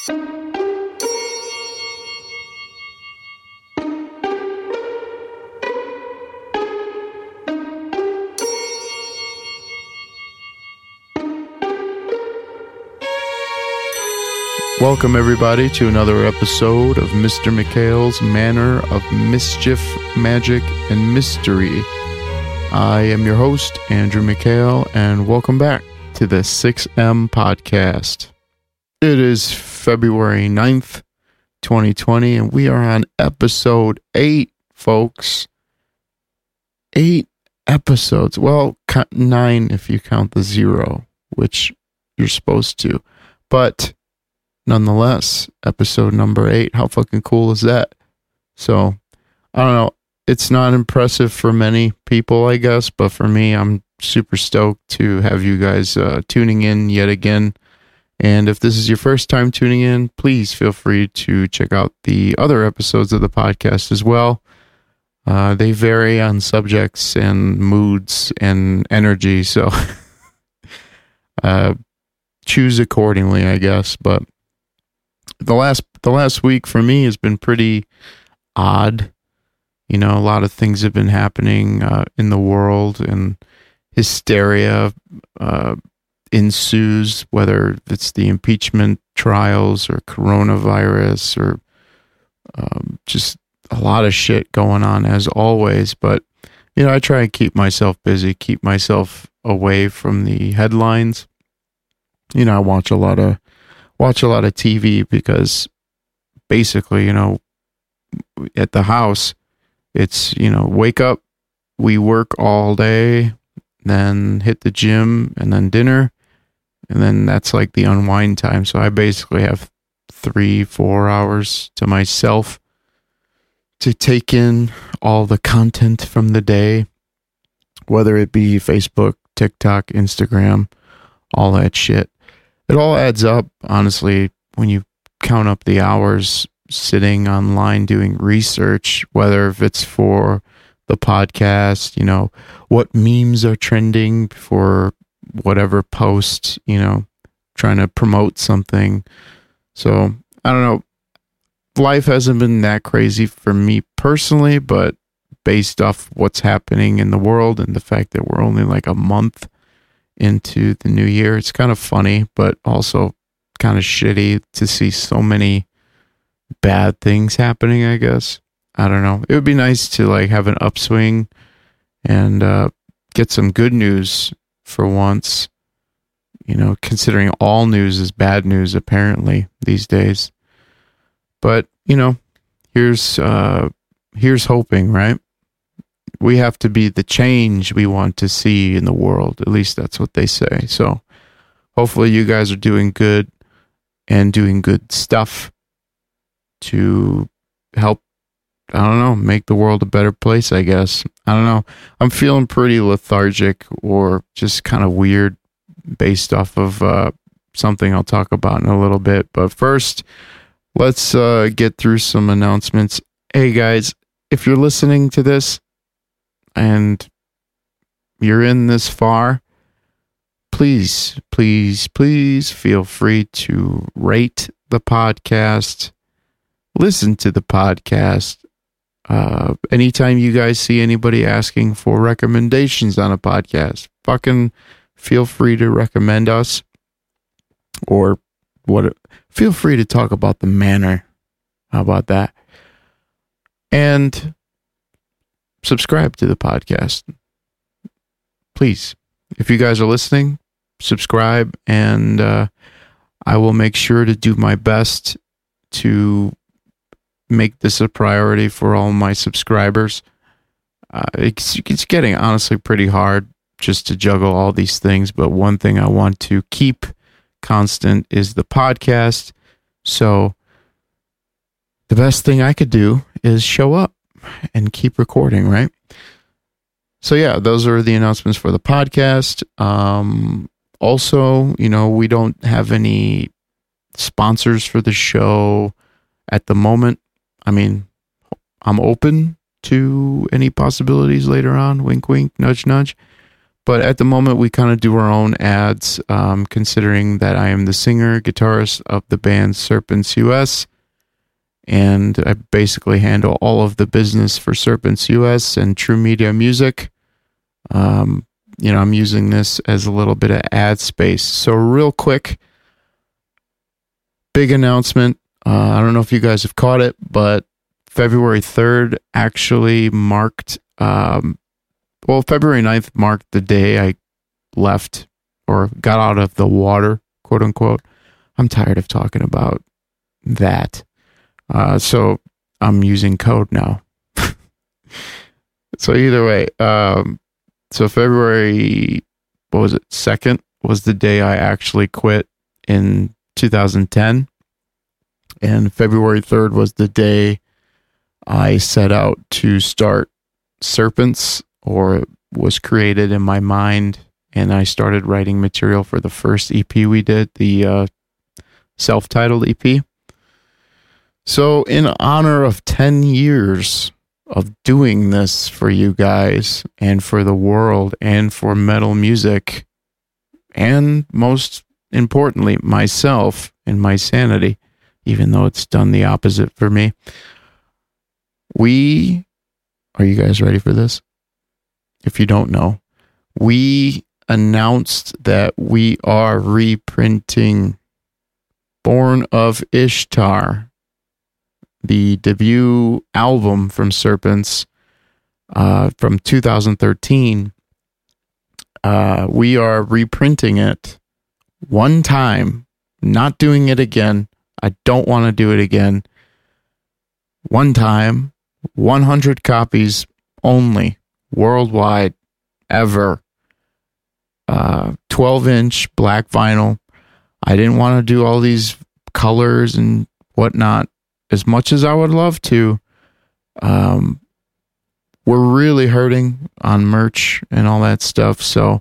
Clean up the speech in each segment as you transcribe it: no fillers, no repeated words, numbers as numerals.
Welcome, everybody, to another episode of Mr. McHale's Manor of Mischief, Magic, and Mystery. I am your host, Andrew McHale, and welcome back to the 6M Podcast. It is February 9th, 2020, and we are on episode 8, folks. 8 episodes. Well, 9 if you count the 0, which you're supposed to. But nonetheless, episode number 8. How fucking cool is that? So, I don't know. It's not impressive for many people, I guess, but for me, I'm super stoked to have you guys tuning in yet again. And if this is your first time tuning in, please feel free to check out the other episodes of the podcast as well. They vary on subjects and moods and energy, so choose accordingly, I guess. But the last week for me has been pretty odd. You know, a lot of things have been happening in the world, and hysteria ensues, whether it's the impeachment trials or coronavirus or just a lot of shit going on as always. But, you know, I try and keep myself busy, keep myself away from the headlines. You know, I watch a lot of TV because basically, you know, at the house, it's, you know, wake up, we work all day, then hit the gym, and then dinner, and then that's like the unwind time. So I basically have 3-4 hours to myself to take in all the content from the day, whether it be Facebook, TikTok, Instagram, all that shit. It all adds up, honestly, when you count up the hours sitting online doing research, whether if it's for the podcast, you know, what memes are trending for whatever post, you know, trying to promote something. So, I don't know. Life hasn't been that crazy for me personally, but based off what's happening in the world and the fact that we're only like a month into the new year, it's kind of funny, but also kind of shitty to see so many bad things happening, I guess. I don't know. It would be nice to like have an upswing and get some good news for once, you know, considering all news is bad news apparently these days. But, you know, here's hoping, right? We have to be the change we want to see in the world. At least that's what they say. So hopefully you guys are doing good and doing good stuff to help, I don't know, make the world a better place, I guess. I don't know. I'm feeling pretty lethargic or just kind of weird based off of something I'll talk about in a little bit. But first, let's get through some announcements. Hey guys, if you're listening to this and you're in this far, please feel free to rate the podcast, listen to the podcast. Anytime you guys see anybody asking for recommendations on a podcast, fucking feel free to recommend us, or feel free to talk about the manor. How about that? And subscribe to the podcast. Please. If you guys are listening, subscribe, and I will make sure to do my best to make this a priority for all my subscribers. It's getting honestly pretty hard just to juggle all these things, but one thing I want to keep constant is the podcast. So the best thing I could do is show up and keep recording, right? So yeah, those are the announcements for the podcast. Also, you know, we don't have any sponsors for the show at the moment. I mean, I'm open to any possibilities later on. Wink, wink, nudge, nudge. But at the moment, we kind of do our own ads, considering that I am the singer, guitarist of the band Serpents US. And I basically handle all of the business for Serpents US and True Media Music. I'm using this as a little bit of ad space. So real quick, big announcement. I don't know if you guys have caught it, but February 3rd actually marked... February 9th marked the day I left or got out of the water, quote unquote. I'm tired of talking about that. So I'm using code now. So either way, so February, 2nd was the day I actually quit in 2010. And February 3rd was the day I set out to start Serpents, or was created in my mind, and I started writing material for the first EP we did, the self-titled EP. So in honor of 10 years of doing this for you guys and for the world and for metal music, and most importantly, myself and my sanity, even though it's done the opposite for me, are you guys ready for this? If you don't know, we announced that we are reprinting Born of Ishtar, the debut album from Serpents from 2013. We are reprinting it one time, not doing it again. I don't want to do it again. One time, 100 copies only. Worldwide, ever. 12-inch black vinyl. I didn't want to do all these colors and whatnot as much as I would love to. We're really hurting on merch and all that stuff, so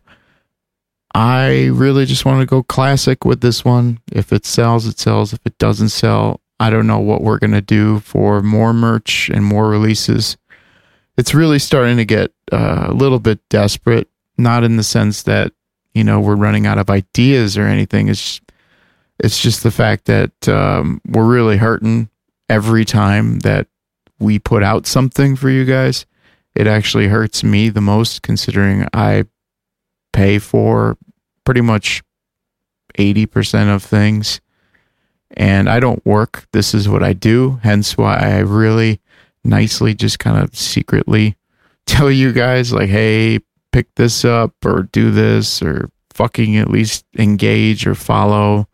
I really just want to go classic with this one. If it sells, it sells. If it doesn't sell, I don't know what we're going to do for more merch and more releases. It's really starting to get a little bit desperate, not in the sense that, we're running out of ideas or anything. It's just the fact that we're really hurting every time that we put out something for you guys. It actually hurts me the most, considering I pay for pretty much 80% of things, and I don't work. This is what I do, hence why I really nicely just kind of secretly tell you guys, like, hey, pick this up or do this, or fucking at least engage or follow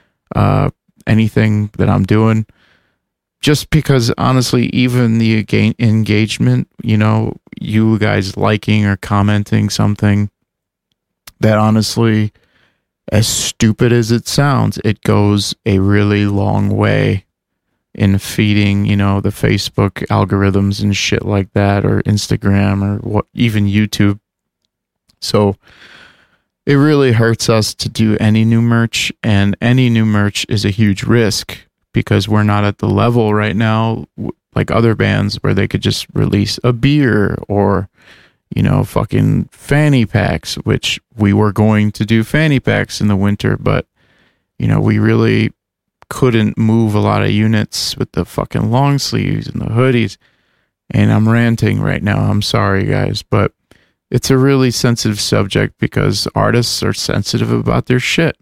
anything that I'm doing. Just because, honestly, even the engagement, you guys liking or commenting something, that honestly, as stupid as it sounds, it goes a really long way in feeding, the Facebook algorithms and shit like that, or Instagram, or even YouTube. So it really hurts us to do any new merch, and any new merch is a huge risk, because we're not at the level right now like other bands where they could just release a beer or, fucking fanny packs, which we were going to do fanny packs in the winter, but, we really couldn't move a lot of units with the fucking long sleeves and the hoodies. And I'm ranting right now. I'm sorry, guys, but it's a really sensitive subject because artists are sensitive about their shit.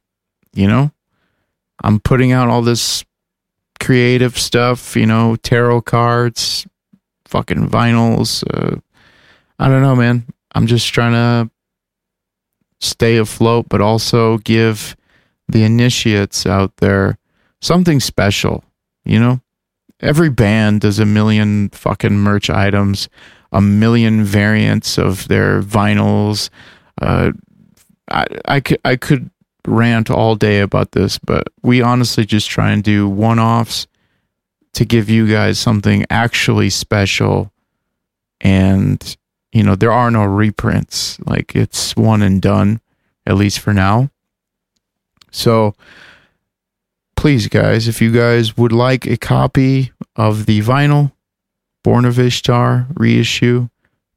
I'm putting out all this creative stuff, tarot cards, fucking vinyls. I don't know, man. I'm just trying to stay afloat, but also give the initiates out there something special. Every band does a million fucking merch items, a million variants of their vinyls. I could rant all day about this, but we honestly just try and do one-offs to give you guys something actually special. And, there are no reprints. Like, it's one and done, at least for now. So please, guys, if you guys would like a copy of the vinyl, Born of Ishtar reissue,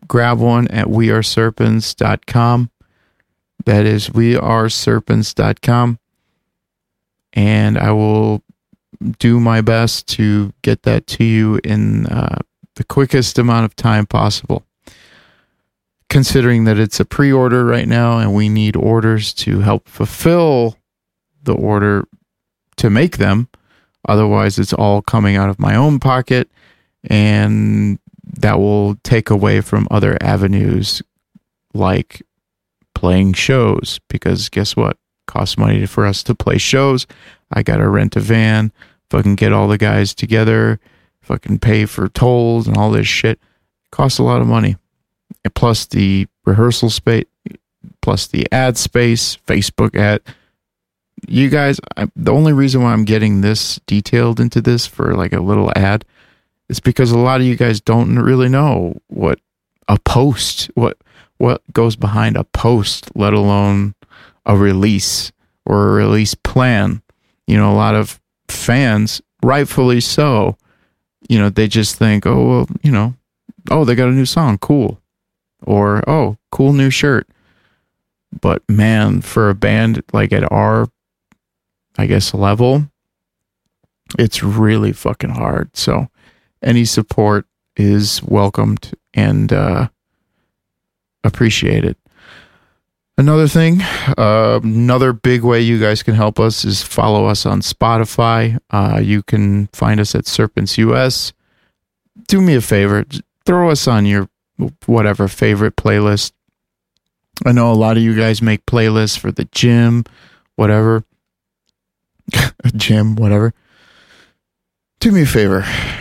grab one at weareserpents.com. That is weareserpents.com. And I will do my best to get that to you in the quickest amount of time possible. Considering that it's a pre-order right now and we need orders to help fulfill the order to make them. Otherwise, it's all coming out of my own pocket, and that will take away from other avenues like playing shows, because guess what? It costs money for us to play shows. I got to rent a van, fucking get all the guys together, fucking pay for tolls and all this shit. It costs a lot of money. And plus the rehearsal space, plus the ad space, Facebook ad. You guys, the only reason why I'm getting this detailed into this for like a little ad is because a lot of you guys don't really know what a post, what goes behind a post, let alone a release or a release plan. You know, a lot of fans, rightfully so, you know, they just think, oh, well, you know, oh, they got a new song, cool. Or, oh, cool new shirt. But man, for a band like at our, I guess, level, it's really fucking hard. So any support is welcomed and appreciated. Another thing, another big way you guys can help us is follow us on Spotify. You can find us at Serpents US. Do me a favor, throw us on your whatever favorite playlist. I know a lot of you guys make playlists for the gym, whatever. A gym, whatever. Do me a favor.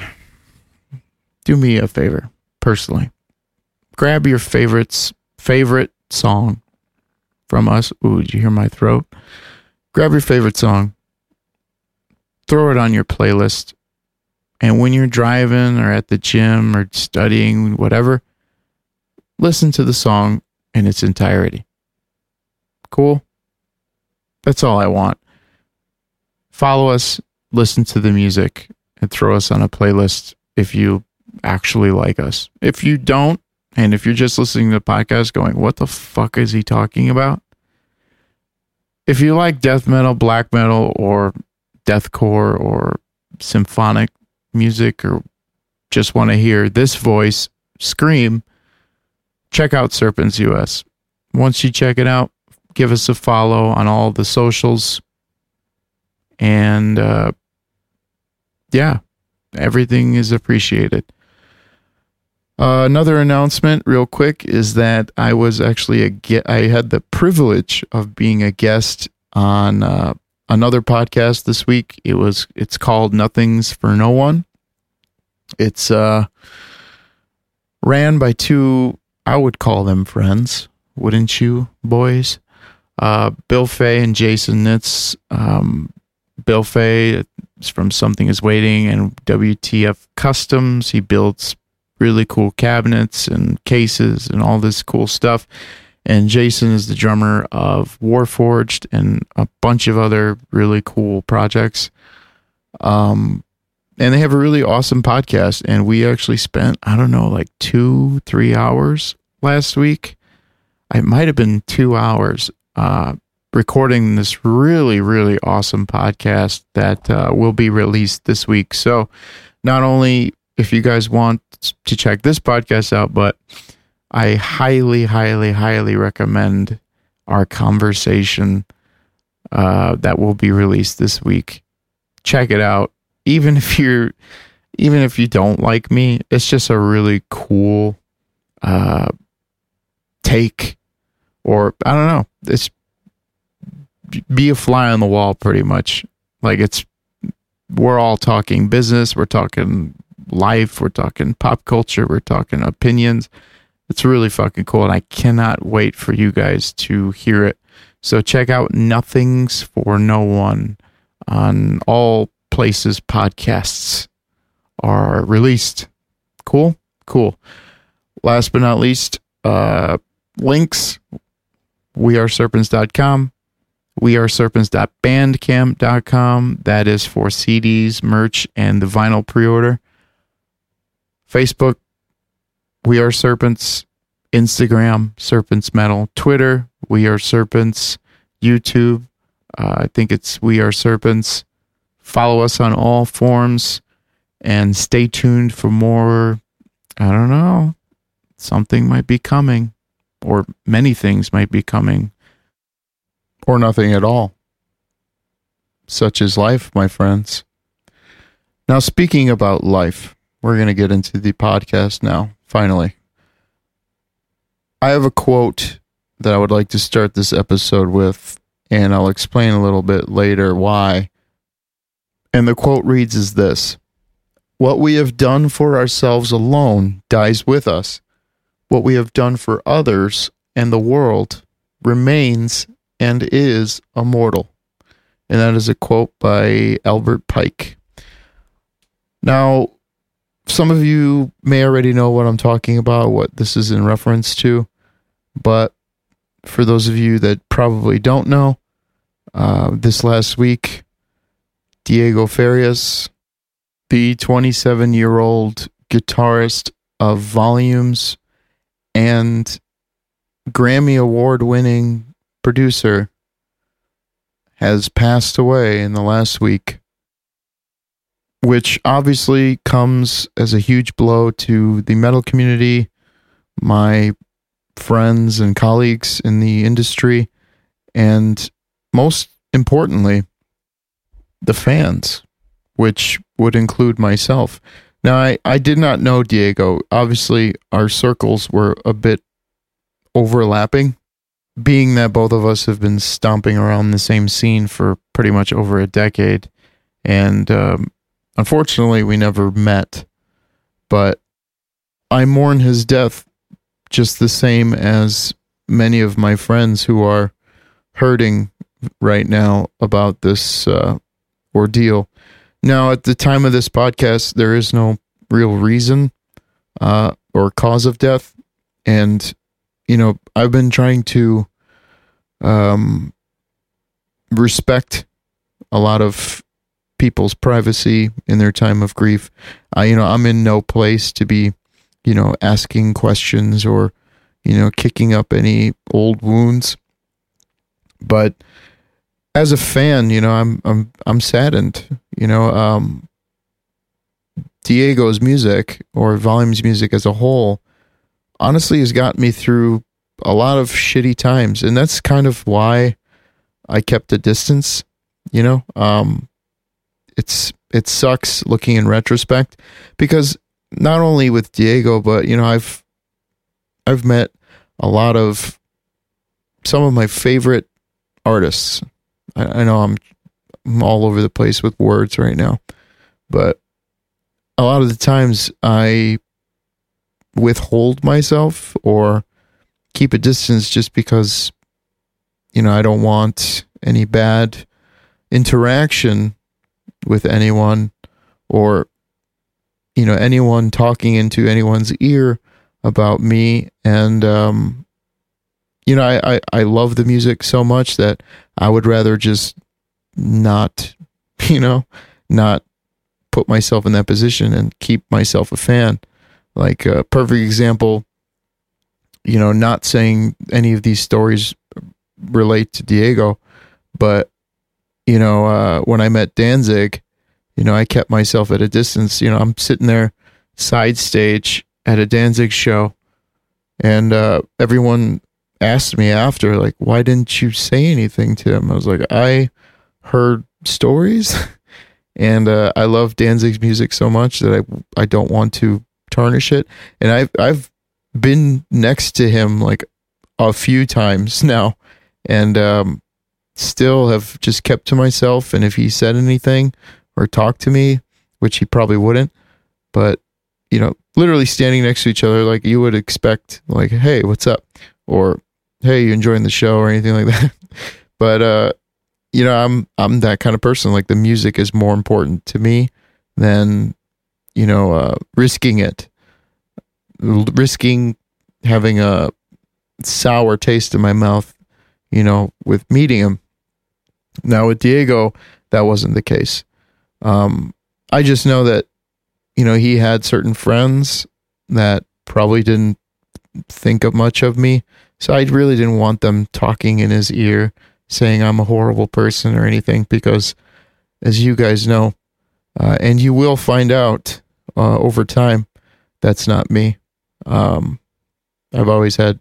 Do me a favor, personally. Grab your favorite song from us. Ooh, did you hear my throat? Grab your favorite song. Throw it on your playlist. And when you're driving or at the gym or studying, whatever, listen to the song in its entirety. Cool? That's all I want. Follow us, listen to the music, and throw us on a playlist if you actually like us. If you don't, and if you're just listening to the podcast going, what the fuck is he talking about? If you like death metal, black metal, or deathcore, or symphonic music, or just want to hear this voice scream, check out Serpents US. Once you check it out, give us a follow on all the socials. And yeah, everything is appreciated. Another announcement real quick is that I was actually I had the privilege of being a guest on another podcast this week. It's called Nothing's for No One. It's ran by two, I would call them friends, wouldn't you, boys? Bill Fay and Jason Nitz. Bill Fay is from Something Is Waiting and WTF Customs. He builds really cool cabinets and cases and all this cool stuff. And Jason is the drummer of Warforged and a bunch of other really cool projects. And they have a really awesome podcast. And we actually spent, I don't know, like 2-3 hours last week. It might have been 2 hours recording this really, really awesome podcast that will be released this week. So not only if you guys want to check this podcast out, but I highly, highly, highly recommend our conversation that will be released this week. Check it out. Even if you don't like me, it's just a really cool take, or I don't know. It's be a fly on the wall, pretty much. Like we're all talking business, we're talking life, we're talking pop culture, we're talking opinions. It's really fucking cool, and I cannot wait for you guys to hear it. So check out Nothing's for No One on all places podcasts are released. Cool? Cool. Last but not least, links, weareserpents.com, weareserpents.bandcamp.com. That is for CDs, merch, and the vinyl pre-order. Facebook, We Are Serpents. Instagram, Serpents Metal. Twitter, We Are Serpents. YouTube, I think it's We Are Serpents. Follow us on all forms and stay tuned for more. I don't know. Something might be coming, or many things might be coming, or nothing at all. Such is life, my friends. Now, speaking about life, we're going to get into the podcast now, finally. I have a quote that I would like to start this episode with, and I'll explain a little bit later why. And the quote reads as this: "What we have done for ourselves alone dies with us. What we have done for others and the world remains and is immortal." And that is a quote by Albert Pike. Now, some of you may already know what I'm talking about, what this is in reference to, but for those of you that probably don't know, this last week, Diego Farias, the 27-year-old guitarist of Volumes and Grammy Award-winning producer, has passed away in the last week, which obviously comes as a huge blow to the metal community, my friends and colleagues in the industry, and most importantly, the fans, which would include myself. Now, I did not know Diego. Obviously, our circles were a bit overlapping, being that both of us have been stomping around the same scene for pretty much over a decade. And unfortunately, we never met. But I mourn his death just the same as many of my friends who are hurting right now about this ordeal. Now, at the time of this podcast, there is no real reason or cause of death. And, you know, I've been trying to respect a lot of people's privacy in their time of grief. I'm in no place to be, asking questions or, kicking up any old wounds. But as a fan, I'm saddened. Diego's music, or Volume's music as a whole, honestly has got me through a lot of shitty times, and that's kind of why I kept a distance. It sucks looking in retrospect, because not only with Diego, but I've met a lot of some of my favorite artists. I know I'm all over the place with words right now, but a lot of the times I withhold myself or keep a distance just because, I don't want any bad interaction with anyone, or, anyone talking into anyone's ear about me. And, I love the music so much that I would rather just not put myself in that position and keep myself a fan. Like a perfect example, not saying any of these stories relate to Diego, but, when I met Danzig, I kept myself at a distance. I'm sitting there side stage at a Danzig show, and everyone asked me after, like, why didn't you say anything to him? I was like, I heard stories, and I love Danzig's music so much that I don't want to tarnish it. And I've been next to him like a few times now, and still have just kept to myself. And if he said anything or talked to me, which he probably wouldn't, but literally standing next to each other, like you would expect, like, hey, what's up? Or, hey, you enjoying the show, or anything like that. But, I'm that kind of person. Like, the music is more important to me than, risking it. Risking having a sour taste in my mouth, with meeting him. Now, with Diego, that wasn't the case. I just know that, he had certain friends that probably didn't, think of much of me. So I really didn't want them talking in his ear, saying I'm a horrible person or anything, because as you guys know, and you will find out over time, that's not me. I've always had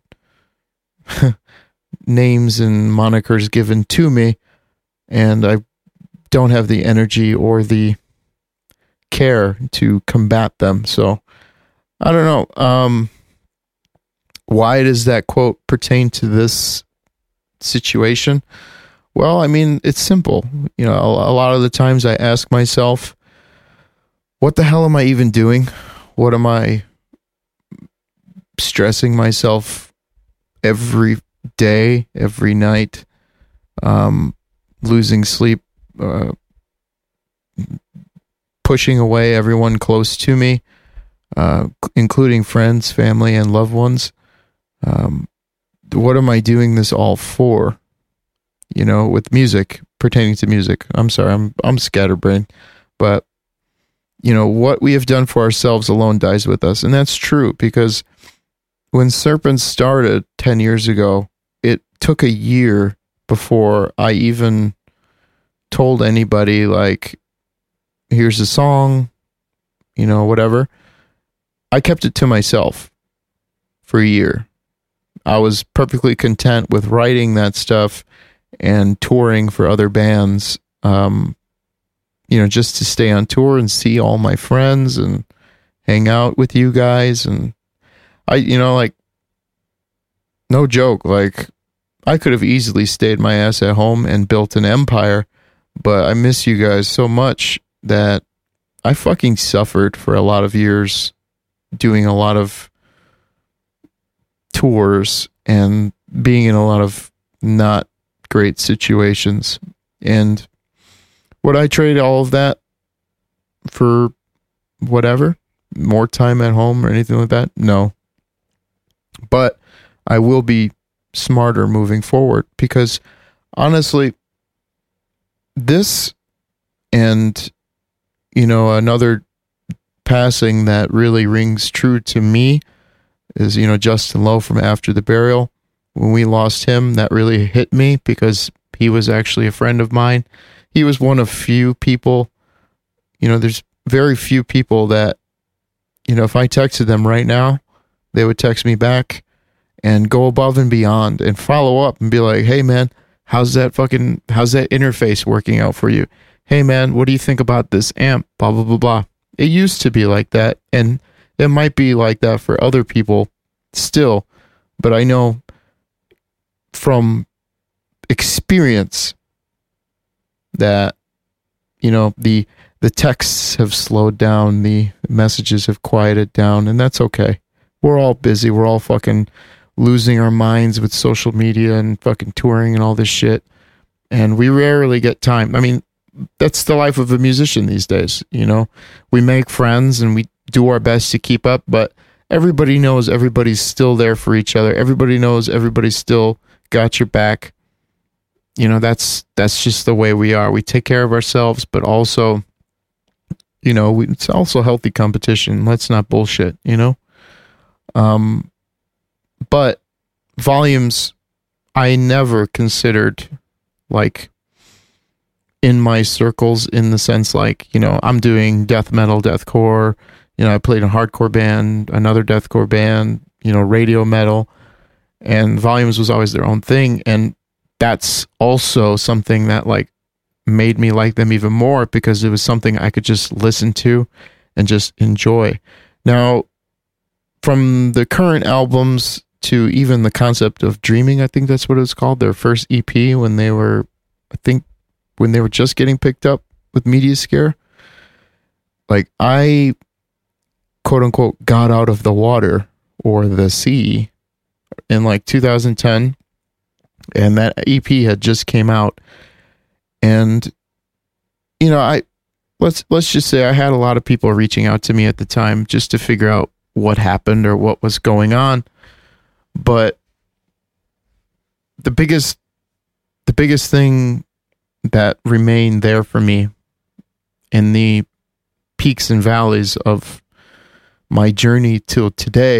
names and monikers given to me, and I don't have the energy or the care to combat them. So I don't know. Why does that quote pertain to this situation? Well, I mean, it's simple. You know, a lot of the times I ask myself, what the hell am I even doing? What am I stressing myself every day, every night, losing sleep, pushing away everyone close to me, including friends, family, and loved ones? What am I doing this all for? You know, with music, pertaining to music. I'm sorry, I'm scatterbrained, but you know, what we have done for ourselves alone dies with us. And that's true, because when Serpents started 10 years ago, it took a year before I even told anybody, like, here's a song, you know, whatever. I kept it to myself for a year. I was perfectly content with writing that stuff and touring for other bands, you know, just to stay on tour and see all my friends and hang out with you guys. And I, you know, like, no joke, like, I could have easily stayed my ass at home and built an empire, but I miss you guys so much that I fucking suffered for a lot of years doing a lot of tours and being in a lot of not great situations. And would I trade all of that for whatever? More time at home or anything like that? No. But I will be smarter moving forward, because honestly, this and, you know, another passing that really rings true to me is, you know, Justin Lowe from After the Burial. When we lost him, that really hit me, because he was actually a friend of mine. He was one of few people, you know, there's very few people that, you know, if I texted them right now, they would text me back and go above and beyond and follow up and be like, hey man, how's that interface working out for you? Hey man, what do you think about this amp? Blah, blah, blah, blah. It used to be like that, and it might be like that for other people still, but I know from experience that, you know, the texts have slowed down, the messages have quieted down, and that's okay. We're all busy. We're all fucking losing our minds with social media and fucking touring and all this shit, and we rarely get time. I mean, that's the life of a musician these days, you know? We make friends and we do our best to keep up, but everybody knows everybody's still there for each other. Everybody knows everybody's still got your back. You know, that's just the way we are. We take care of ourselves, but also, you know, it's also healthy competition. Let's not bullshit, you know? But Volumes, I never considered, like, in my circles, in the sense, like, you know, I'm doing death metal, deathcore, you know, I played in a hardcore band, another deathcore band, you know, radio metal, and Volumes was always their own thing. And that's also something that, like, made me like them even more, because it was something I could just listen to and just enjoy. Now, from the current albums to even the concept of Dreaming, I think that's what it was called, their first EP, when they were just getting picked up with Media Scare, like, I, quote unquote, got out of the water or the sea in like 2010, and that EP had just came out. And, you know, let's just say I had a lot of people reaching out to me at the time just to figure out what happened or what was going on. But the biggest thing that remained there for me in the peaks and valleys of my journey till today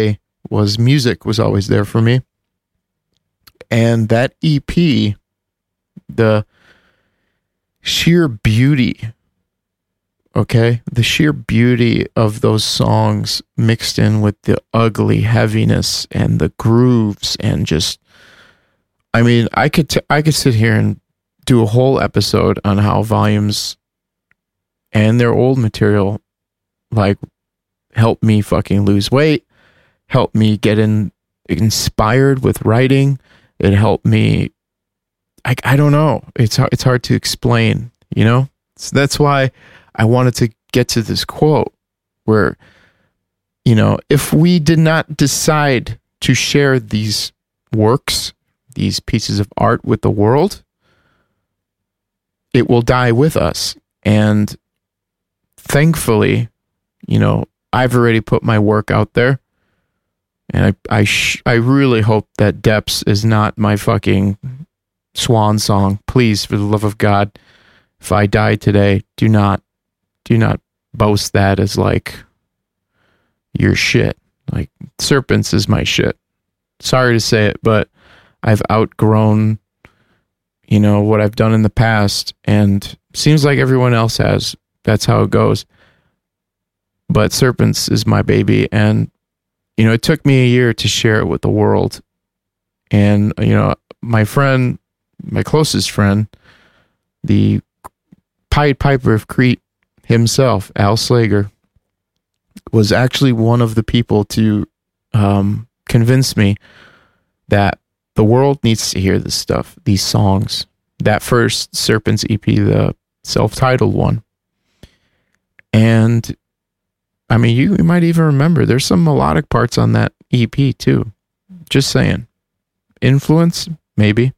was music was always there for me. And that EP, the sheer beauty, okay? The sheer beauty of those songs mixed in with the ugly heaviness and the grooves and just, I mean, I could sit here and do a whole episode on how Volumes and their old material like helped me fucking lose weight, helped me get inspired with writing. It helped me. I don't know. It's hard to explain, you know? So that's why I wanted to get to this quote where, you know, if we did not decide to share these works, these pieces of art with the world, it will die with us. And thankfully, you know, I've already put my work out there. And I really hope that Depths is not my fucking swan song. Please, for the love of God, if I die today, do not boast that as like your shit. Like Serpents is my shit. Sorry to say it, but I've outgrown, you know, what I've done in the past, and seems like everyone else has. That's how it goes. But Serpents is my baby, and you know, it took me a year to share it with the world. And, you know, my friend, my closest friend, the Pied Piper of Crete himself, Al Slager, was actually one of the people to convince me that the world needs to hear this stuff, these songs. That first Serpents EP, the self-titled one. And I mean, you might even remember there's some melodic parts on that EP too. Just saying. Influence, maybe.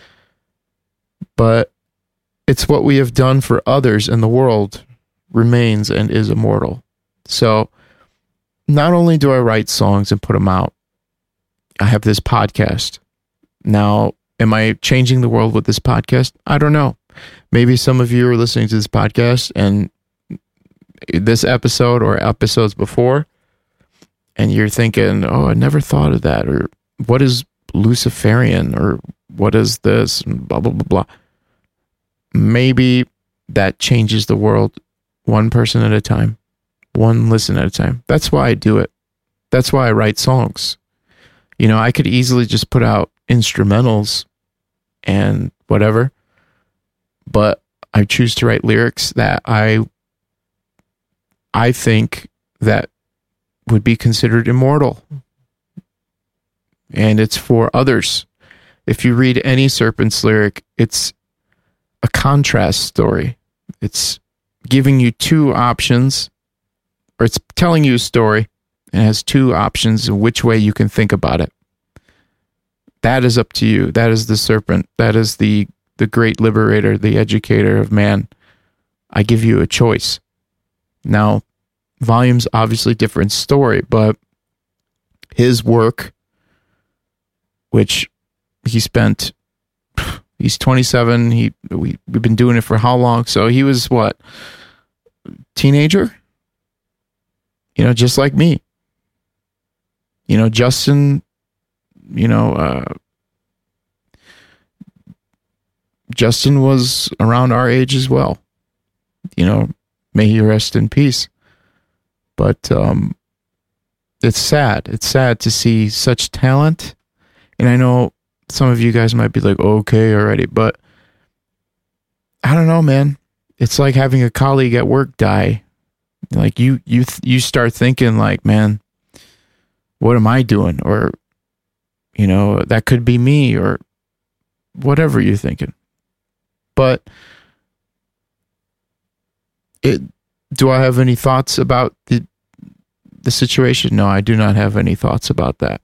But it's what we have done for others in the world remains and is immortal. So not only do I write songs and put them out, I have this podcast. Now, am I changing the world with this podcast? I don't know. Maybe some of you are listening to this podcast and this episode or episodes before, and you're thinking, oh, I never thought of that, or what is Luciferian, or what is this, and blah, blah, blah, blah. Maybe that changes the world one person at a time, one listen at a time. That's why I do it. That's why I write songs. You know, I could easily just put out instrumentals and whatever, but I choose to write lyrics that I think that would be considered immortal. And it's for others. If you read any Serpents lyric, it's a contrast story. It's giving you two options, or it's telling you a story and has two options of which way you can think about it. That is up to you. That is the Serpent. That is the great liberator, the educator of man. I give you a choice. Now, Volumes, obviously different story, but his work, which he's 27. We've been doing it for how long? So he was what? Teenager? You know, just like me. You know, Justin, you know, Justin was around our age as well. You know, may he rest in peace. But it's sad. It's sad to see such talent. And I know some of you guys might be like, okay already, but I don't know, man. It's like having a colleague at work die. Like you start thinking like, man, what am I doing? Or, you know, that could be me, or whatever you're thinking. But do I have any thoughts about the situation? No, I do not have any thoughts about that.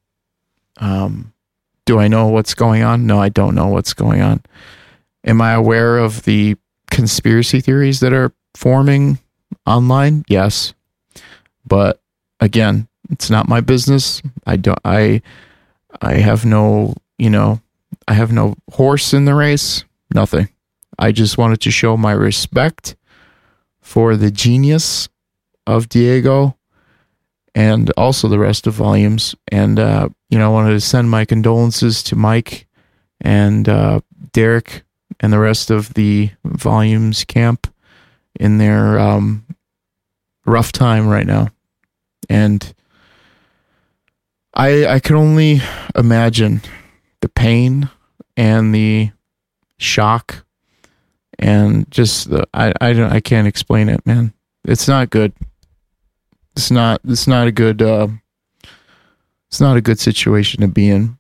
Do I know what's going on? No, I don't know what's going on. Am I aware of the conspiracy theories that are forming online? Yes. But again, it's not my business. I have no, you know, I have no horse in the race. Nothing. I just wanted to show my respect for the genius of Diego and also the rest of Volumes. And, I wanted to send my condolences to Mike and Derek and the rest of the Volumes camp in their rough time right now. And I can only imagine the pain and the shock and just I can't explain it, man. It's not good. It's not a good it's not a good situation to be in,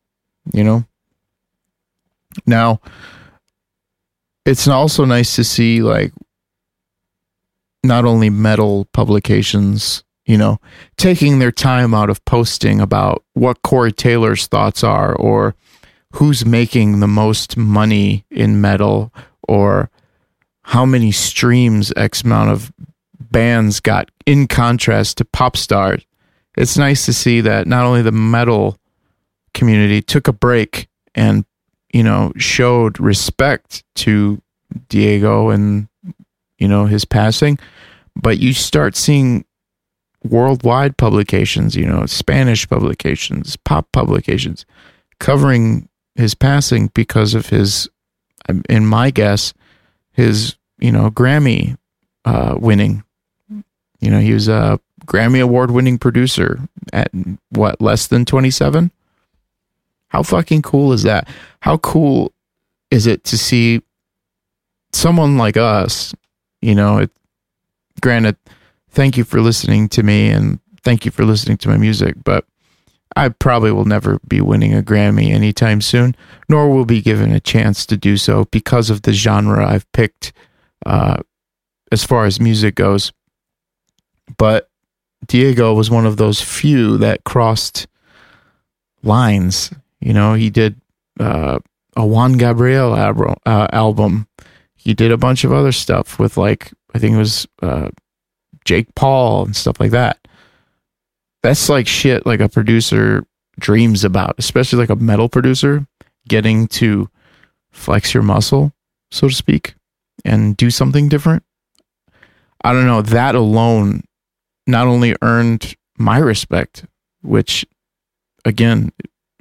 Now, it's also nice to see, like, not only metal publications, taking their time out of posting about what Corey Taylor's thoughts are, or who's making the most money in metal, or how many streams X amount of bands got, in contrast to pop stars. It's nice to see that not only the metal community took a break and, showed respect to Diego and, his passing, but you start seeing worldwide publications, Spanish publications, pop publications, covering his passing because of his, in my guess, his, Grammy winning. He was a Grammy Award winning producer at less than 27? How fucking cool is that? How cool is it to see someone like us, granted, thank you for listening to me and thank you for listening to my music, but I probably will never be winning a Grammy anytime soon, nor will be given a chance to do so because of the genre I've picked as far as music goes. But Diego was one of those few that crossed lines. He did a Juan Gabriel album. He did a bunch of other stuff with, like, I think it was Jake Paul and stuff like that. That's like shit like a producer dreams about, especially like a metal producer, getting to flex your muscle, so to speak, and do something different. I don't know. That alone not only earned my respect, which, again,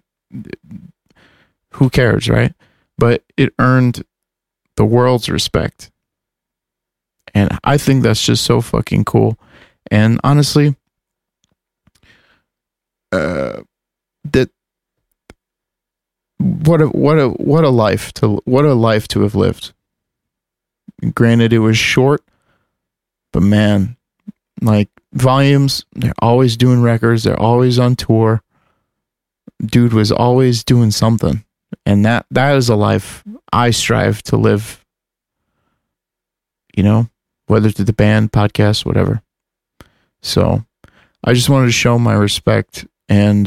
who cares, right? But it earned the world's respect. And I think that's just so fucking cool. And honestly, that what a life to have lived. Granted, it was short, but man, like, Volumes, they're always doing records, they're always on tour. Dude was always doing something, and that is a life I strive to live. Whether to the band, podcast, whatever. So I just wanted to show my respect and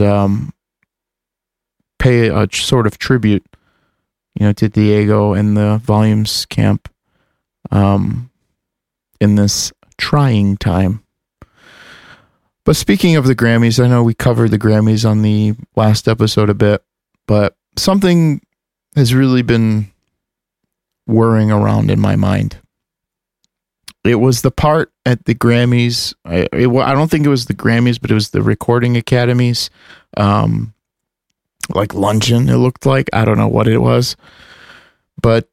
pay a sort of tribute, to Diego and the Volumes camp in this trying time. But speaking of the Grammys, I know we covered the Grammys on the last episode a bit, but something has really been whirring around in my mind. It was the part at the Grammys. I don't think it was the Grammys, but it was the Recording Academies, like luncheon. It looked like, I don't know what it was, but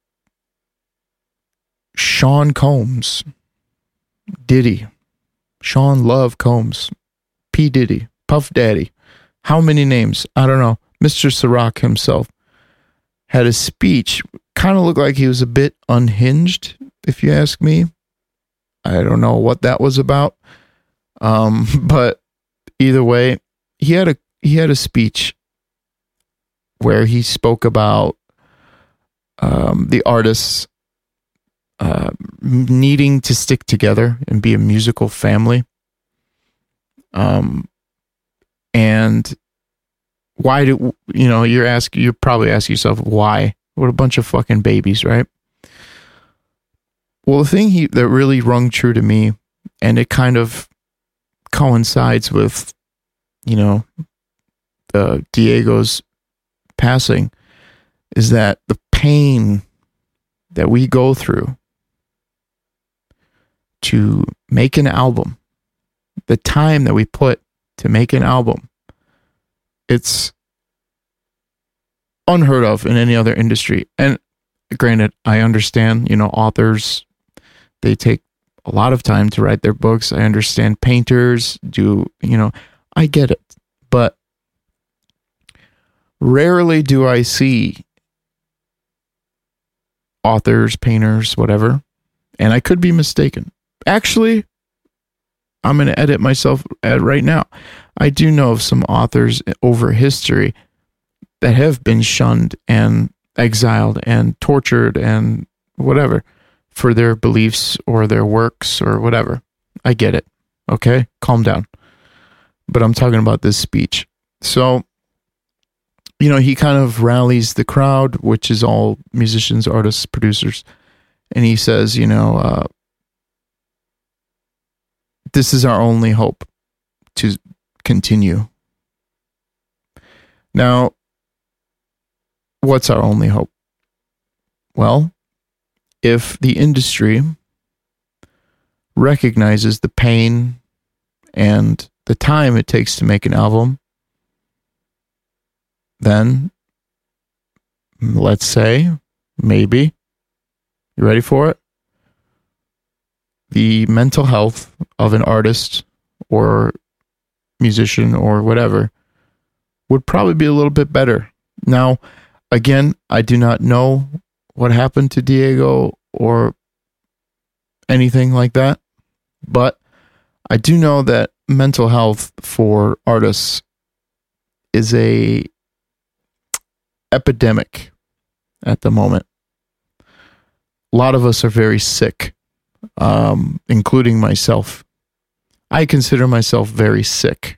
Sean Combs, Diddy, Sean Love Combs, P. Diddy, Puff Daddy, how many names? I don't know. Mr. Ciroc himself had a speech. Kind of looked like he was a bit unhinged, if you ask me. I don't know what that was about. But either way, he had a speech where he spoke about the artists needing to stick together and be a musical family. And why do you probably ask yourself why? What a bunch of fucking babies, right? Well, the thing that really rung true to me, and it kind of coincides with, Diego's passing, is that the pain that we go through to make an album, the time that we put to make an album, it's unheard of in any other industry. And granted, I understand, authors, they take a lot of time to write their books. I understand painters do, I get it. But rarely do I see authors, painters, whatever, and I could be mistaken. Actually, I'm going to edit myself right now. I do know of some authors over history that have been shunned and exiled and tortured and whatever for their beliefs or their works or whatever. I get it. Okay? Calm down. But I'm talking about this speech. So, he kind of rallies the crowd, which is all musicians, artists, producers. And he says, this is our only hope to continue. Now, what's our only hope? Well, if the industry recognizes the pain and the time it takes to make an album, then let's say, maybe, you ready for it? The mental health of an artist or musician or whatever would probably be a little bit better. Now, again, I do not know what happened to Diego or anything like that, but I do know that mental health for artists is a epidemic at the moment. A lot of us are very sick, including myself. I consider myself very sick.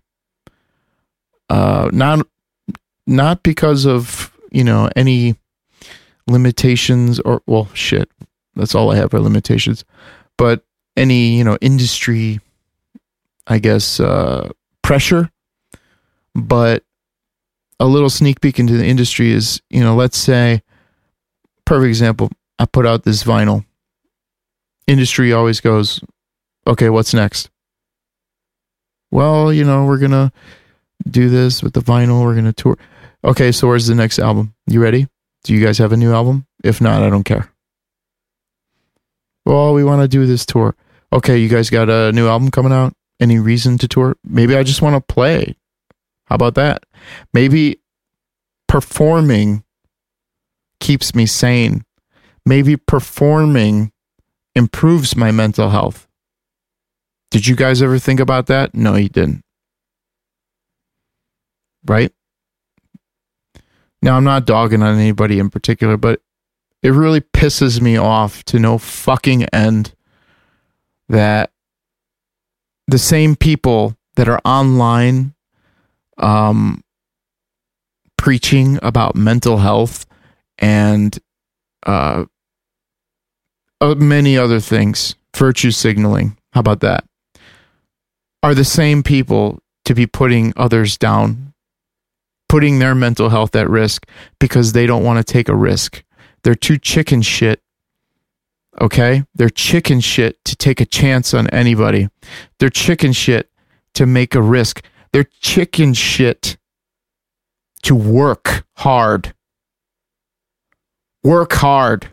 Not because of, any limitations or, well, shit, that's all I have are limitations, but any, industry, I guess, pressure. But a little sneak peek into the industry is, let's say, perfect example, I put out this vinyl. Industry always goes, okay, what's next? Well, we're going to do this with the vinyl. We're going to tour. Okay, so where's the next album? You ready? Do you guys have a new album? If not, I don't care. Well, we want to do this tour. Okay, you guys got a new album coming out? Any reason to tour? Maybe I just want to play. How about that? Maybe performing keeps me sane. Maybe performing improves my mental health. Did you guys ever think about that? No, you didn't. Right? Now, I'm not dogging on anybody in particular, but it really pisses me off to no fucking end that the same people that are online preaching about mental health and many other things, virtue signaling, how about that, are the same people to be putting others down, putting their mental health at risk because they don't want to take a risk. They're too chicken shit, okay? They're chicken shit to take a chance on anybody. They're chicken shit to make a risk. They're chicken shit to work hard. Work hard.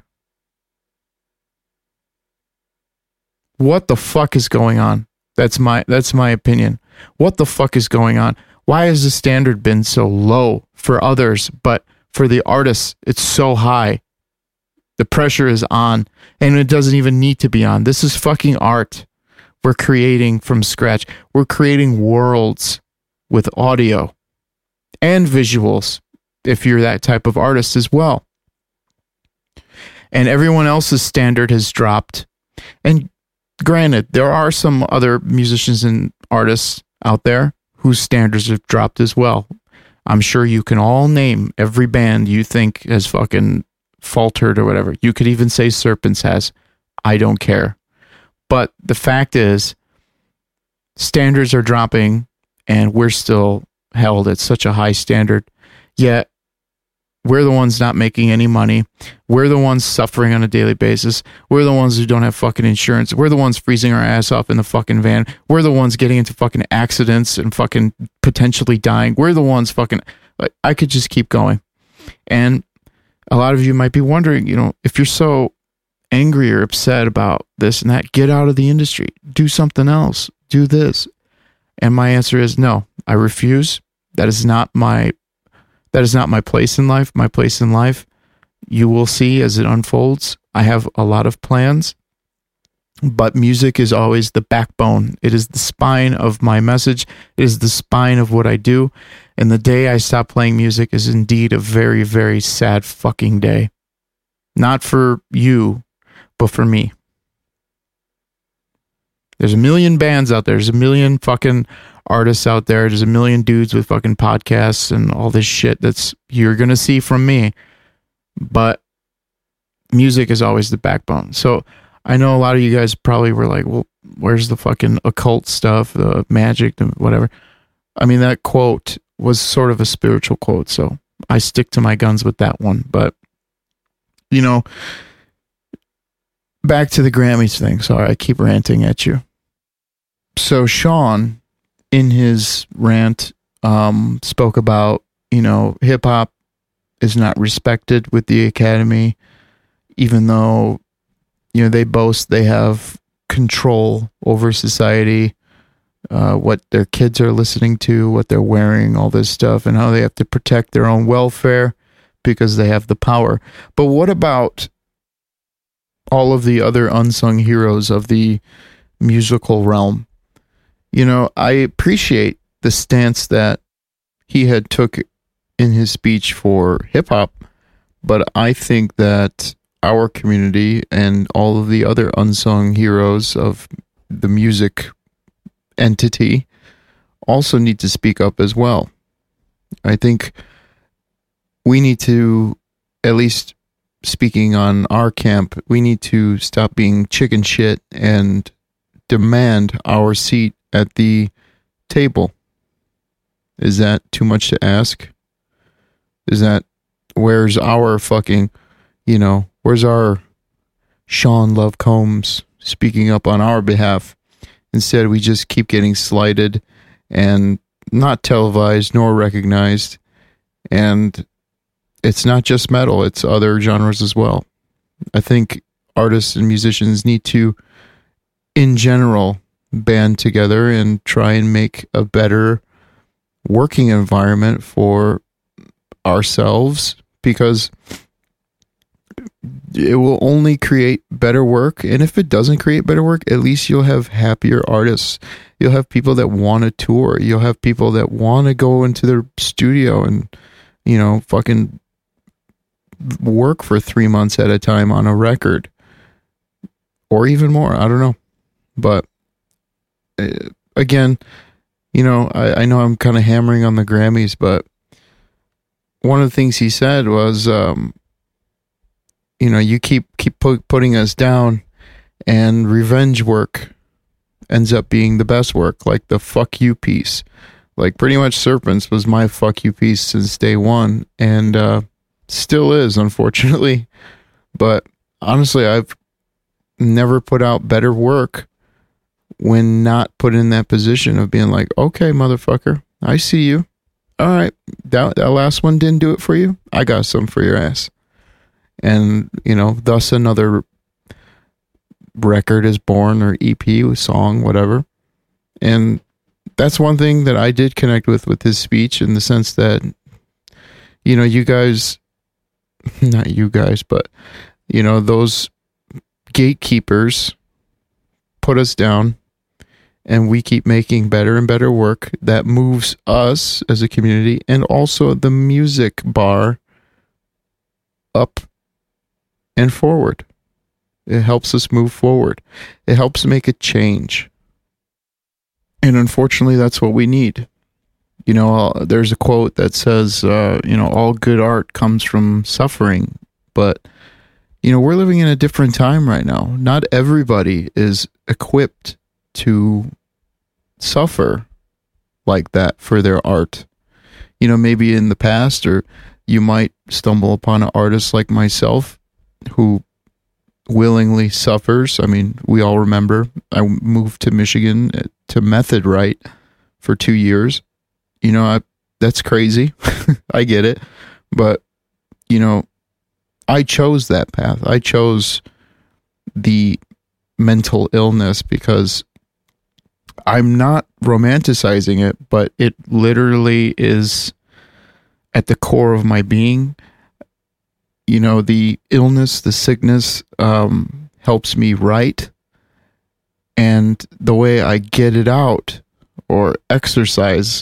What the fuck is going on? That's my opinion. What the fuck is going on? Why has the standard been so low for others, but for the artists, it's so high? The pressure is on, and it doesn't even need to be on. This is fucking art. We're creating from scratch. We're creating worlds with audio and visuals, if you're that type of artist as well. And everyone else's standard has dropped. And granted, there are some other musicians and artists out there whose standards have dropped as well. I'm sure you can all name every band you think has fucking faltered or whatever. You could even say Serpents has. I don't care. But the fact is, standards are dropping and we're still held at such a high standard. Yet we're the ones not making any money. We're the ones suffering on a daily basis. We're the ones who don't have fucking insurance. We're the ones freezing our ass off in the fucking van. We're the ones getting into fucking accidents and fucking potentially dying. We're the ones fucking, like, I could just keep going. And a lot of you might be wondering, if you're so angry or upset about this and that, get out of the industry. Do something else. Do this. And my answer is no, I refuse. That is not my place in life. My place in life, you will see as it unfolds. I have a lot of plans, but music is always the backbone. It is the spine of my message. It is the spine of what I do. And the day I stop playing music is indeed a very, very sad fucking day. Not for you, but for me. There's a million bands out there. There's a million fucking artists out there. There's a million dudes with fucking podcasts and all this shit that's you're going to see from me. But music is always the backbone. So I know a lot of you guys probably were like, well, where's the fucking occult stuff, the magic, the whatever. I mean, that quote was sort of a spiritual quote, so I stick to my guns with that one. But, back to the Grammys thing. Sorry, I keep ranting at you. So Sean, in his rant, spoke about, hip-hop is not respected with the Academy, even though, they boast they have control over society, what their kids are listening to, what they're wearing, all this stuff, and how they have to protect their own welfare because they have the power. But what about all of the other unsung heroes of the musical realm? I appreciate the stance that he had took in his speech for hip hop, but I think that our community and all of the other unsung heroes of the music entity also need to speak up as well. I think we need to, at least speaking on our camp, we need to stop being chicken shit and demand our seat at the table. Is that too much to ask? Where's our fucking, where's our Sean Love Combs speaking up on our behalf? Instead, we just keep getting slighted and not televised nor recognized. And it's not just metal, it's other genres as well. I think artists and musicians need to, in general, band together and try and make a better working environment for ourselves, because it will only create better work. And if it doesn't create better work, at least you'll have happier artists. You'll have people that want to tour. You'll have people that want to go into their studio and, fucking work for 3 months at a time on a record, or even more. I don't know. But again, I know I'm kind of hammering on the Grammys, but one of the things he said was, you keep putting us down, and revenge work ends up being the best work, like the fuck you piece. Like, pretty much Serpents was my fuck you piece since day one, and still is, unfortunately. But honestly, I've never put out better work when not put in that position of being like, okay, motherfucker, I see you. All right, that last one didn't do it for you. I got some for your ass. And, thus another record is born, or EP, song, whatever. And that's one thing that I did connect with his speech, in the sense that, you guys, not you guys, but, those gatekeepers put us down, and we keep making better and better work that moves us as a community, and also the music bar, up and forward. It helps us move forward. It helps make a change. And unfortunately, that's what we need. There's a quote that says, all good art comes from suffering. But, we're living in a different time right now. Not everybody is equipped to suffer like that for their art. Maybe in the past, or you might stumble upon an artist like myself who willingly suffers. I mean, we all remember I moved to Michigan to Method Right for 2 years. You know, that's crazy. I get it. But, you know, I chose that path. I chose the mental illness because I'm not romanticizing it, but it literally is at the core of my being. You know, the illness, the sickness helps me write. And the way I get it out or exercise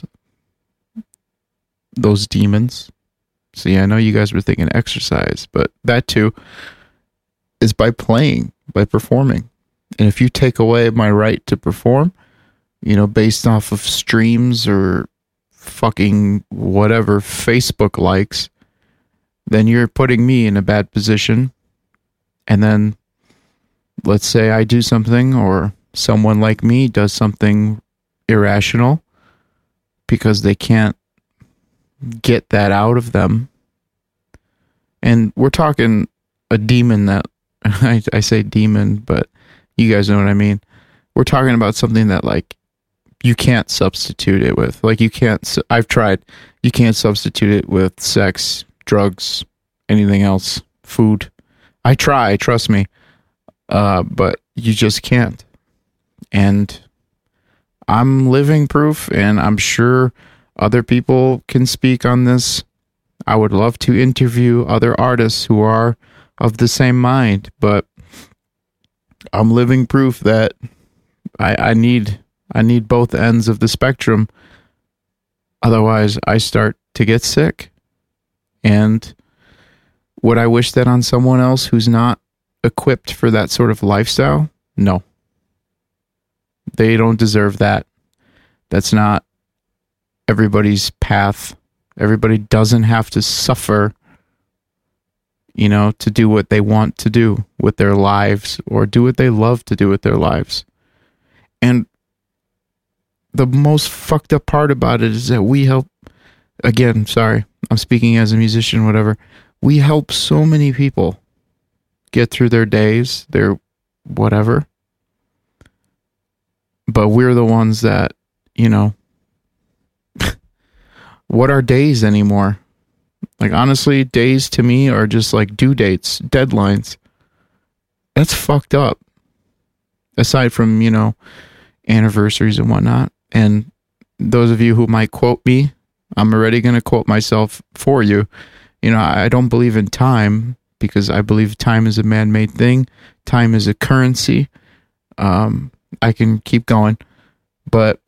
those demons. See, I know you guys were thinking exercise, but that too is by playing, by performing. And if you take away my right to perform, you know, based off of streams or fucking whatever Facebook likes, then you're putting me in a bad position. And then let's say I do something or someone like me does something irrational because they can't get that out of them. And we're talking a demon that I say demon, but you guys know what I mean. We're talking about something that like you can't substitute it with. Like you can't, I've tried, you can't substitute it with sex, drugs, anything else, food. I try, trust me. But you just can't. And I'm living proof, and I'm sure other people can speak on this. I would love to interview other artists who are of the same mind, but I'm living proof that I need both ends of the spectrum. Otherwise, I start to get sick. And would I wish that on someone else who's not equipped for that sort of lifestyle? No. They don't deserve that. That's not everybody's path. Everybody doesn't have to suffer, you know, to do what they want to do with their lives or do what they love to do with their lives. And the most fucked up part about it is that we help, again, sorry, I'm speaking as a musician, whatever. We help so many people get through their days, their whatever. But we're the ones that, you know, what are days anymore? Like, honestly, days to me are just like due dates, deadlines. That's fucked up. Aside from, you know, anniversaries and whatnot. And those of you who might quote me, I'm already going to quote myself for you. You know, I don't believe in time because I believe time is a man-made thing. Time is a currency. I can keep going. But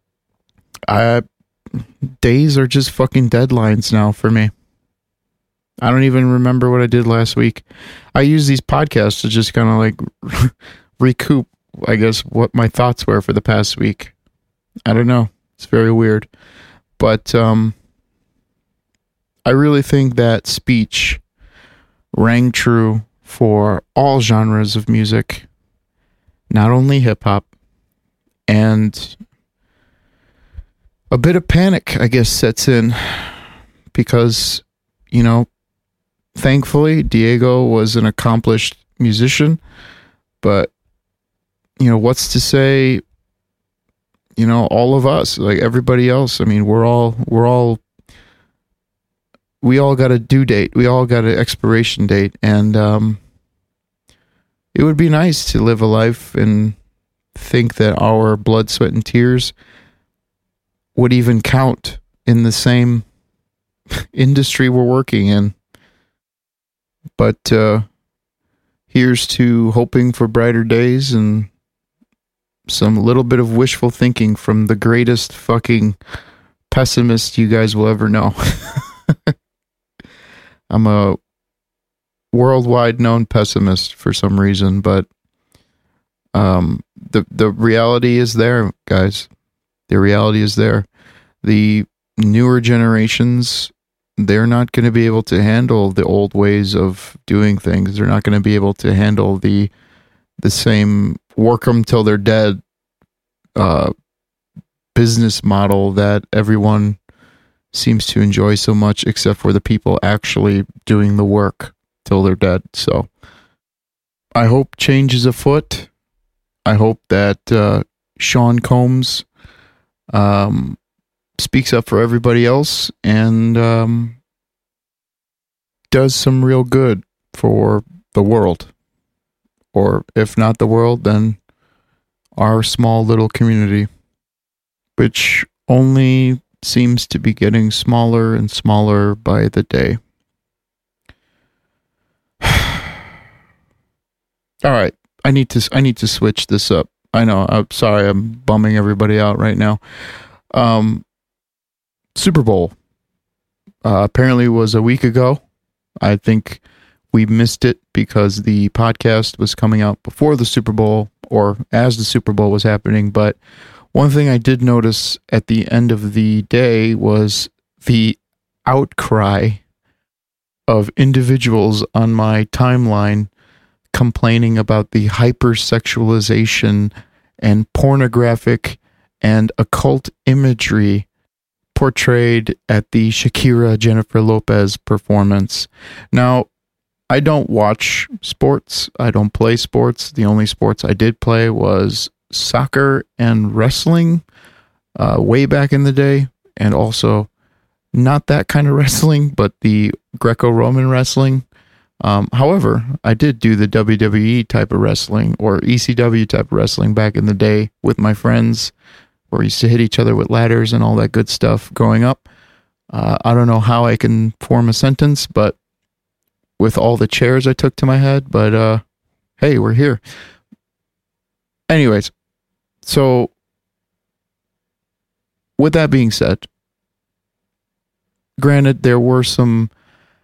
days are just fucking deadlines now for me. I don't even remember what I did last week. I use these podcasts to just kind of like recoup, I guess, what my thoughts were for the past week. I don't know. It's very weird. But I really think that speech rang true for all genres of music, not only hip-hop. And a bit of panic, I guess, sets in because, you know, thankfully, Diego was an accomplished musician, but, you know, what's to say, you know, all of us, like everybody else, I mean, we all got a due date. We all got an expiration date. And it would be nice to live a life and think that our blood, sweat, and tears would even count in the same industry we're working in. But here's to hoping for brighter days and some little bit of wishful thinking from the greatest fucking pessimist you guys will ever know. I'm a worldwide known pessimist for some reason, but the reality is there, guys. The reality is there. The newer generations, they're not going to be able to handle the old ways of doing things. They're not going to be able to handle the same work them till they're dead business model that everyone seems to enjoy so much, except for the people actually doing the work till they're dead. So I hope change is afoot. I hope that Sean Combs speaks up for everybody else and does some real good for the world. Or if not the world, then our small little community, which only seems to be getting smaller and smaller by the day. All right, I need to switch this up. I know. I'm sorry. I'm bumming everybody out right now. Super Bowl apparently was a week ago. I think we missed it because the podcast was coming out before the Super Bowl or as the Super Bowl was happening. But one thing I did notice at the end of the day was the outcry of individuals on my timeline complaining about the hypersexualization and pornographic and occult imagery portrayed at the Shakira Jennifer Lopez performance. Now, I don't watch sports. I don't play sports. The only sports I did play was soccer and wrestling way back in the day, and also not that kind of wrestling, but the Greco-Roman wrestling. However, I did do the WWE type of wrestling or ECW type of wrestling back in the day with my friends, where we used to hit each other with ladders and all that good stuff growing up. I don't know how I can form a sentence, but with all the chairs I took to my head, but hey, we're here. Anyways, so with that being said, granted, there were some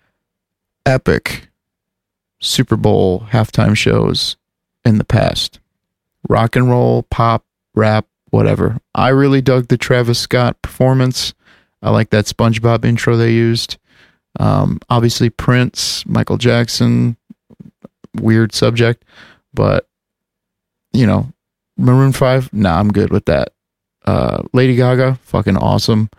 epic Super Bowl halftime shows in the past. Rock and roll, pop, rap, whatever. I really dug the Travis Scott performance. I like that SpongeBob intro they used. Obviously Prince, Michael Jackson, weird subject, but you know, Maroon 5, nah, I'm good with that. Lady Gaga, fucking awesome.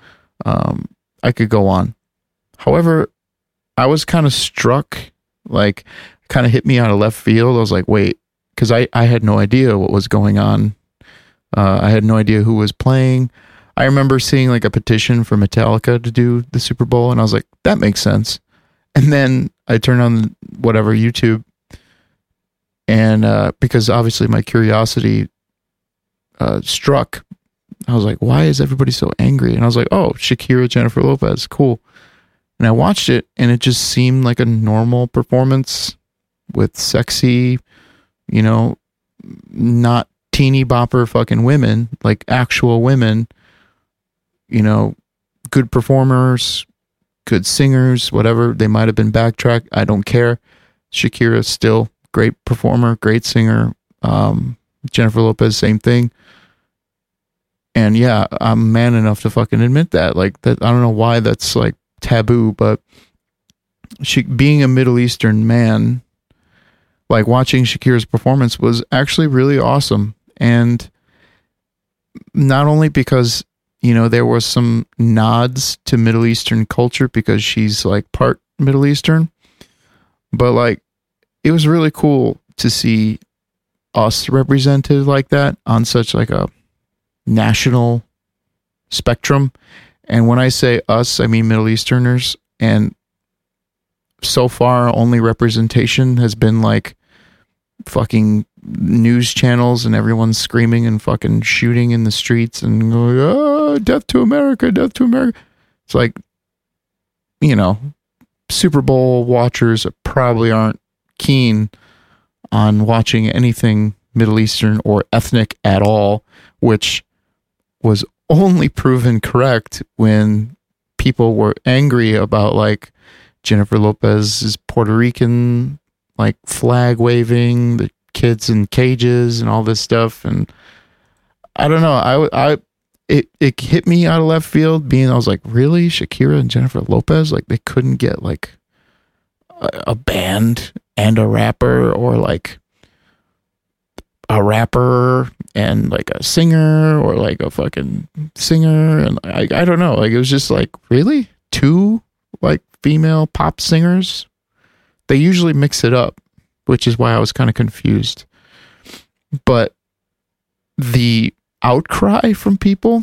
I could go on. However, I was kind of struck, like, kind of hit me out of left field. I was like, wait, because I had no idea what was going on. I had no idea who was playing. I remember seeing like a petition for Metallica to do the Super Bowl, and I was like, that makes sense. And then I turned on whatever YouTube, and because obviously my curiosity struck, I was like, why is everybody so angry? And I was like, oh, Shakira, Jennifer Lopez, cool. And I watched it, and it just seemed like a normal performance with sexy, you know, not teeny bopper fucking women, like actual women, you know, good performers, good singers, whatever. They might have been backtracked. I don't care. Shakira still great performer, great singer. Jennifer Lopez, same thing. And yeah, I'm man enough to fucking admit that. Like that, I don't know why that's like taboo, but being a Middle Eastern man, like watching Shakira's performance was actually really awesome. And not only because, you know, there was some nods to Middle Eastern culture because she's like part Middle Eastern, but like it was really cool to see us represented like that on such like a national spectrum. And when I say us, I mean Middle Easterners. And so far, only representation has been like fucking news channels and everyone's screaming and fucking shooting in the streets and going, oh, death to America, death to America. It's like, you know, Super Bowl watchers probably aren't keen on watching anything Middle Eastern or ethnic at all, which was only proven correct when people were angry about like Jennifer Lopez's Puerto Rican like flag waving, the kids in cages and all this stuff. And I don't know, it hit me out of left field I was like, really? Shakira and Jennifer Lopez, like they couldn't get like a band and a rapper or like a a rapper and like a singer, or like a fucking singer, and I don't know. Like, it was just like, really? 2 like female pop singers? They usually mix it up, which is why I was kind of confused. But the outcry from people,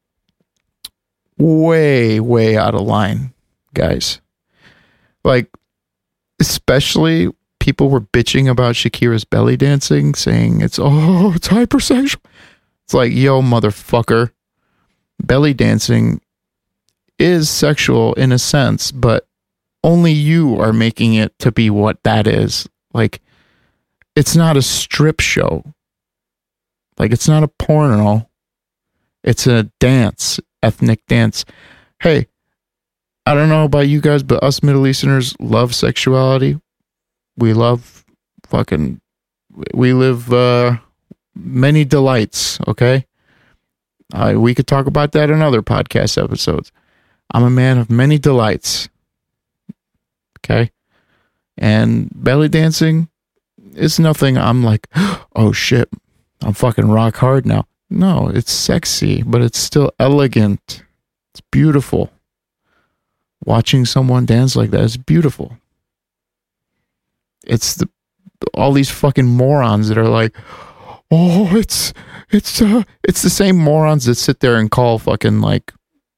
way out of line, guys. Like, especially people were bitching about Shakira's belly dancing, saying it's hypersexual. It's like, yo, motherfucker, belly dancing is sexual in a sense, but only you are making it to be what that is. Like, it's not a strip show. Like, it's not a porno. It's a dance, ethnic dance. Hey, I don't know about you guys, but us Middle Easterners love sexuality. We love we live many delights, okay? We could talk about that in other podcast episodes. I'm a man of many delights, okay? And belly dancing is nothing I'm like, oh shit, I'm fucking rock hard now. No, it's sexy, but it's still elegant. It's beautiful. Watching someone dance like that is beautiful. It's all these fucking morons that are like, oh, it's the same morons that sit there and call fucking like,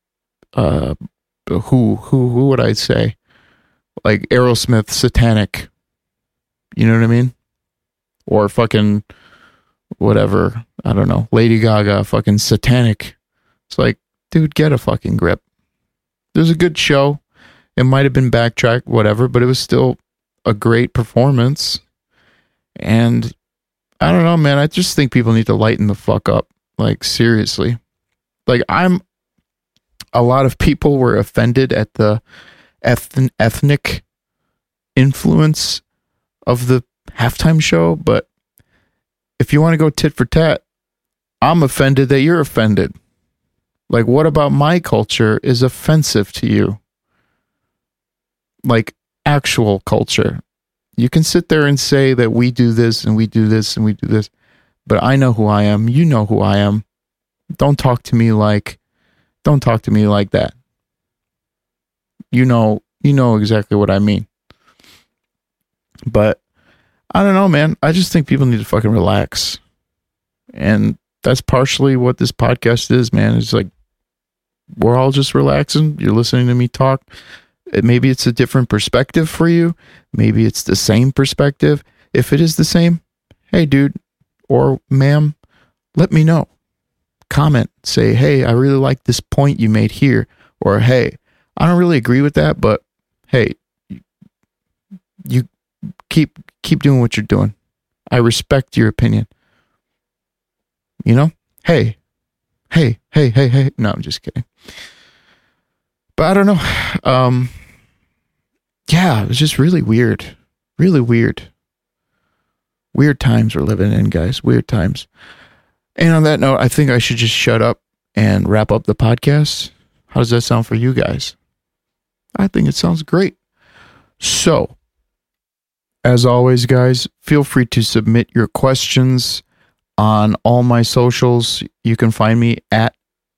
who would I say? Like Aerosmith satanic. You know what I mean? Or fucking whatever. I don't know. Lady Gaga fucking satanic. It's like, dude, get a fucking grip. It was a good show. It might have been backtracked, whatever, but it was still a great performance. And I don't know, man. I just think people need to lighten the fuck up. Like, seriously. Like, a lot of people were offended at the ethnic influence of the halftime show, but if you want to go tit for tat, I'm offended that you're offended. Like, what about my culture is offensive to you? Like, actual culture. You can sit there and say that we do this and we do this and we do this, but I know who I am. You know who I am. Don't talk to me like that. You know exactly what I mean. But I don't know, man. I just think people need to fucking relax. And that's partially what this podcast is, man. It's like, we're all just relaxing. You're listening to me talk. Maybe it's a different perspective for you. Maybe it's the same perspective. If it is the same, hey, dude or ma'am, let me know. Comment. Say, hey, I really like this point you made here. Or, hey, I don't really agree with that, but hey, you keep doing what you're doing. I respect your opinion. You know? Hey. No, I'm just kidding. But I don't know. Yeah, it was just really weird. Really weird. Weird times we're living in, guys. Weird times. And on that note, I think I should just shut up and wrap up the podcast. How does that sound for you guys? I think it sounds great. So, as always, guys, feel free to submit your questions on all my socials. You can find me at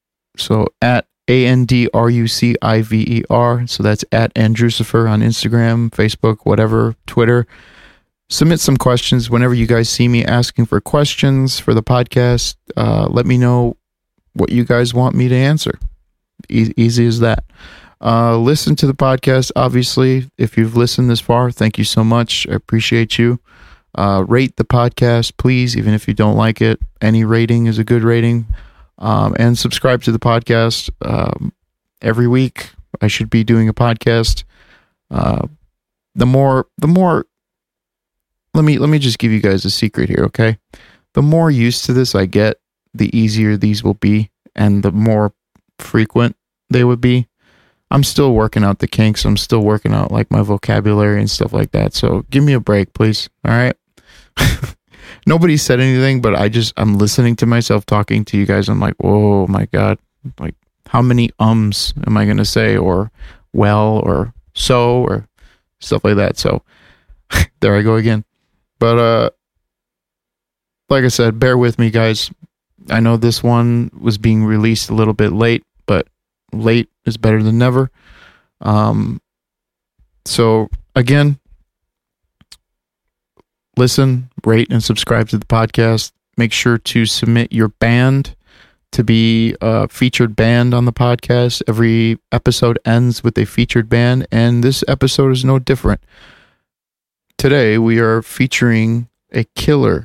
ANDRUCIVER. So that's at Andrucifer on Instagram, Facebook, whatever, Twitter. Submit some questions whenever you guys see me asking for questions for the podcast. Let me know what you guys want me to answer. Easy as that. Listen to the podcast, obviously. If you've listened this far, thank you so much. I appreciate you. Rate the podcast, please, even if you don't like it. Any rating is a good rating. And subscribe to the podcast. Every week I should be doing a podcast. The more let me just give you guys a secret here, okay? The more used to this I get, the easier these will be and the more frequent they would be. I'm still working out the kinks. I'm still working out like my vocabulary and stuff like that. So give me a break, please. All right. Nobody said anything, but I'm listening to myself talking to you guys. I'm like, oh my God. Like, how many ums am I going to say? Or well, or so, or stuff like that. So there I go again. But, like I said, bear with me, guys. I know this one was being released a little bit late, but late is better than never. So again, listen, rate, and subscribe to the podcast. Make sure to submit your band to be a featured band on the podcast. Every episode ends with a featured band, and this episode is no different. Today, we are featuring a killer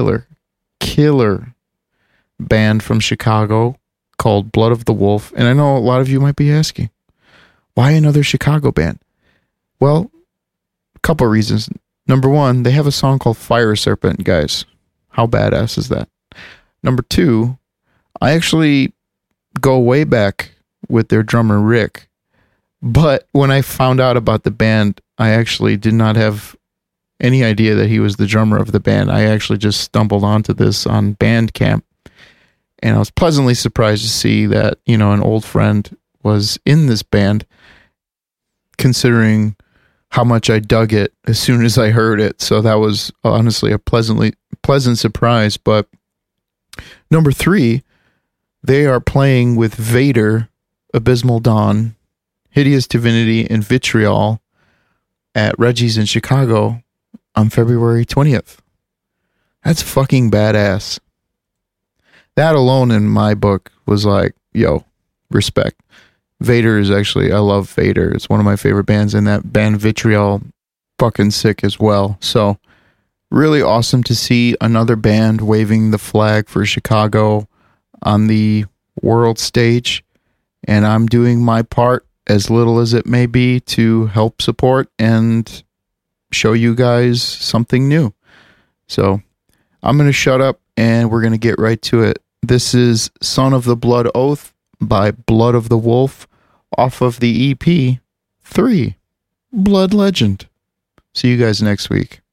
band from Chicago called Blood of the Wolf. And I know a lot of you might be asking, why another Chicago band? Well, a couple of reasons. Number one, they have a song called Fire Serpent, guys. How badass is that? Number two, I actually go way back with their drummer, Rick. But when I found out about the band, I actually did not have any idea that he was the drummer of the band. I actually just stumbled onto this on Bandcamp. And I was pleasantly surprised to see that, an old friend was in this band, considering how much I dug it as soon as I heard it. So that was honestly a pleasant surprise. But number three, they are playing with Vader, Abysmal Dawn, Hideous Divinity, and Vitriol at Reggie's in Chicago on February 20th. That's fucking badass. That alone in my book was like, yo, respect. Vader is actually, I love Vader. It's one of my favorite bands, and that band Vitriol, fucking sick as well. So, really awesome to see another band waving the flag for Chicago on the world stage. And I'm doing my part, as little as it may be, to help support and show you guys something new. So, I'm going to shut up and we're going to get right to it. This is Son of the Blood Oath by Blood of the Wolf off of the EP 3, Blood Legend. See you guys next week.